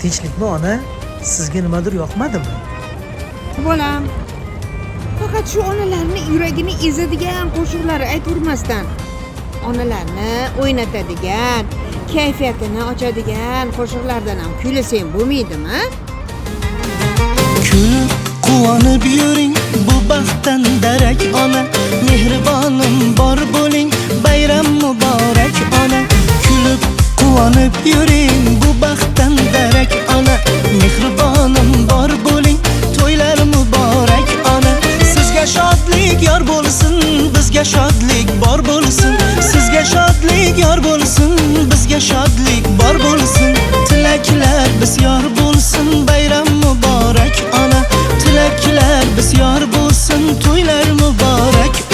Tinchlikmi ona? Sizga nimadir yoqmadimi? Bolam, faqat shu onalarni yuragini ezadigan qo'shiqlar aytavermasdan, onalarni o'ynatadigan, kayfiyatini ochadigan qo'shiqlardan ham kuylasang bo'lmaydimi? Kulib quvonib yuring, bu baxtdan darak ona. Mehribonim bor bo'ling, bayram muborak ona. Kulib quvonib yuring, bu baxtdan darak ona. Mehribonim bor bo'ling, to'ylar muborak ona. Sizga shodlik yor bo'lsin, bizga shodlik bor bo'lsin. Sizga shodlik yor bo'lsin, bizga shodlik bor bo'lsin. Tilaklar bisyor bo'lsin, bayram muborak ona. Tilaklar bisyor bo'lsin, to'ylar muborak